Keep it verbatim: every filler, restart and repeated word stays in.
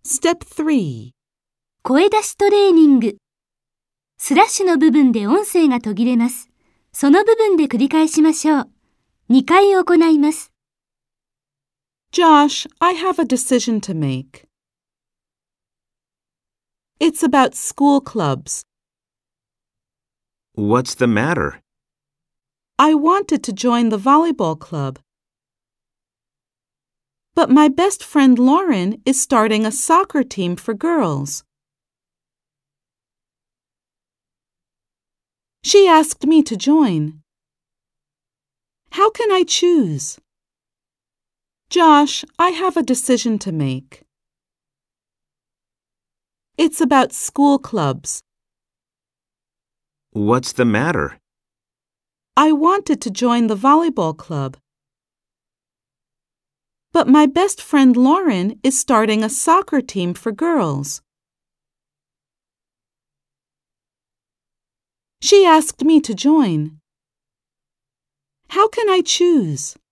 Step three. 声出しトレーニング。スラッシュの部分で音声が途切れます。その部分で繰り返しましょう。にかい行います。 Josh, I have a decision to make. It's about school clubs. What's the matter? I wanted to join the volleyball club. But my best friend Lauren is starting a soccer team for girls. She asked me to join. How can I choose? Josh, I have a decision to make. It's about school clubs. What's the matter? I wanted to join the volleyball club. But my best friend Lauren is starting a soccer team for girls. She asked me to join. How can I choose?